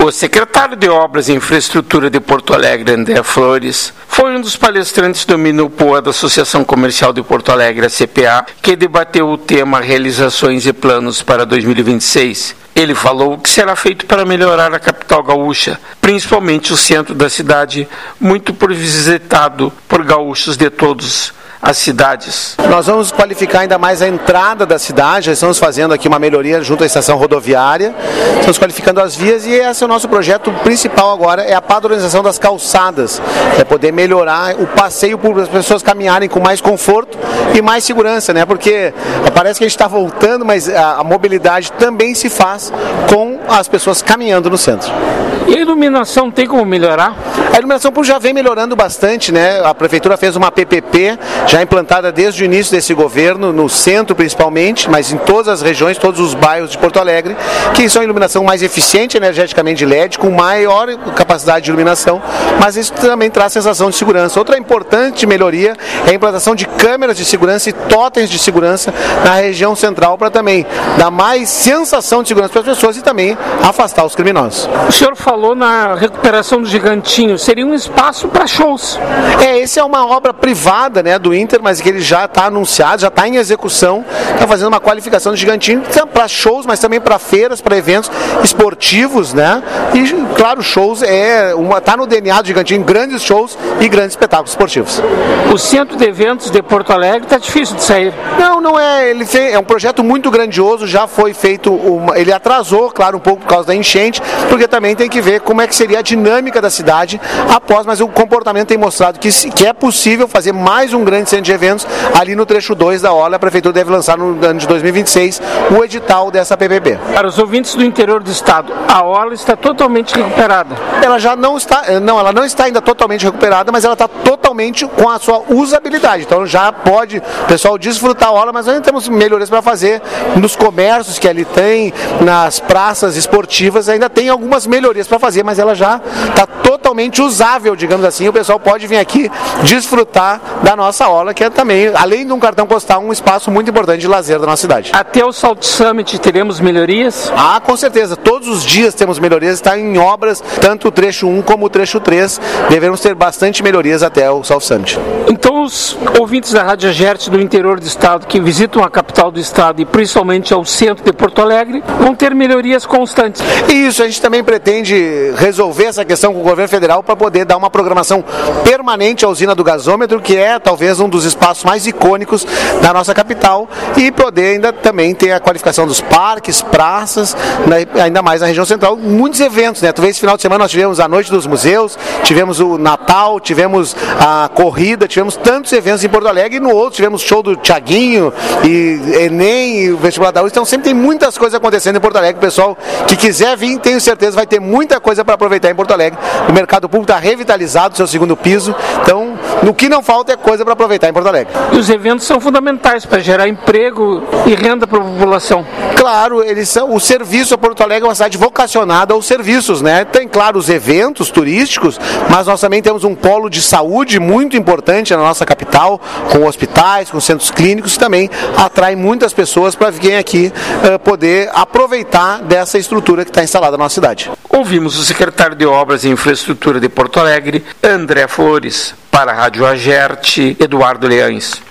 O secretário de Obras e Infraestrutura de Porto Alegre, André Flores, foi um dos palestrantes do Minupoa da Associação Comercial de Porto Alegre, a CPA, que debateu o tema Realizações e Planos para 2026. Ele falou o que será feito para melhorar a capital gaúcha, principalmente o centro da cidade, muito visitado por gaúchos de todos as cidades. Nós vamos qualificar ainda mais a entrada da cidade, já estamos fazendo aqui uma melhoria junto à estação rodoviária, estamos qualificando as vias e esse é o nosso projeto principal agora, é a padronização das calçadas, é poder melhorar o passeio público, as pessoas caminharem com mais conforto e mais segurança, né? Porque parece que a gente está voltando, mas a mobilidade também se faz com as pessoas caminhando no centro. E a iluminação tem como melhorar? A iluminação já vem melhorando bastante, né? A prefeitura fez uma PPP já implantada desde o início desse governo, no centro principalmente, mas em todas as regiões, todos os bairros de Porto Alegre, que são iluminação mais eficiente energeticamente de LED, com maior capacidade de iluminação, mas isso também traz sensação de segurança. Outra importante melhoria é a implantação de câmeras de segurança e totens de segurança na região central para também dar mais sensação de segurança para as pessoas e também afastar os criminosos. O senhor falou na recuperação do Gigantinho, seria um espaço para shows. Essa é uma obra privada, né, do Inter, mas que ele já está anunciado, já está em execução, está fazendo uma qualificação do Gigantinho para shows, mas também para feiras, para eventos esportivos, né? E claro, shows está no DNA do Gigantinho, grandes shows e grandes espetáculos esportivos. O centro de eventos de Porto Alegre está difícil de sair. Não é. É um projeto muito grandioso, já foi feito, ele atrasou, claro, um pouco por causa da enchente, porque também tem que ver como é que seria a dinâmica da cidade após, mas o comportamento tem mostrado que é possível fazer mais um grande centro de eventos ali no trecho 2 da Orla. A prefeitura deve lançar no ano de 2026 o edital dessa PPP. Para os ouvintes do interior do estado, a Orla está totalmente recuperada? Ela já não está, ela não está ainda totalmente recuperada, mas ela está totalmente com a sua usabilidade. Então já pode o pessoal desfrutar a Orla, mas ainda temos melhorias para fazer nos comércios que ali tem, nas praças esportivas, ainda tem algumas melhorias para fazer, mas ela já está totalmente usável, digamos assim. O pessoal pode vir aqui desfrutar da nossa Orla, que é também, além de um cartão postal, um espaço muito importante de lazer da nossa cidade. Até o Salt Summit teremos melhorias? Com certeza. Todos os dias temos melhorias, está em obras, tanto o trecho 1 como o trecho 3. Devemos ter bastante melhorias até o Salt Summit. Então, os ouvintes da Rádio Agerte do interior do estado, que visitam a capital do estado e principalmente ao centro de Porto Alegre, vão ter melhorias constantes. Isso, a gente também pretende resolver essa questão com o governo federal para poder dar uma programação permanente à usina do gasômetro, que é talvez um dos espaços mais icônicos da nossa capital, e poder ainda também ter a qualificação dos parques, praças, né, ainda mais na região central, muitos eventos, né? Talvez esse final de semana nós tivemos a Noite dos Museus, tivemos o Natal, tivemos a corrida, tivemos tantos eventos em Porto Alegre, e no outro tivemos show do Thiaguinho e Enem e o vestibular da USP. Então sempre tem muitas coisas acontecendo em Porto Alegre. O pessoal que quiser vir, tenho certeza, vai ter muita coisa para aproveitar em Porto Alegre. O mercado público está revitalizado, seu segundo piso, então no que não falta é coisa para aproveitar em Porto Alegre. E os eventos são fundamentais para gerar emprego e renda para a população. Claro, eles são. O serviço a Porto Alegre é uma cidade vocacionada aos serviços, né? Tem, claro, os eventos turísticos, mas nós também temos um polo de saúde muito importante na nossa capital, com hospitais, com centros clínicos, que também atrai muitas pessoas para virem aqui poder aproveitar dessa estrutura que está instalada na nossa cidade. Ouvimos o secretário de Obras e Infraestrutura de Porto Alegre, André Flores. Para a Rádio Agerte, Eduardo Leães.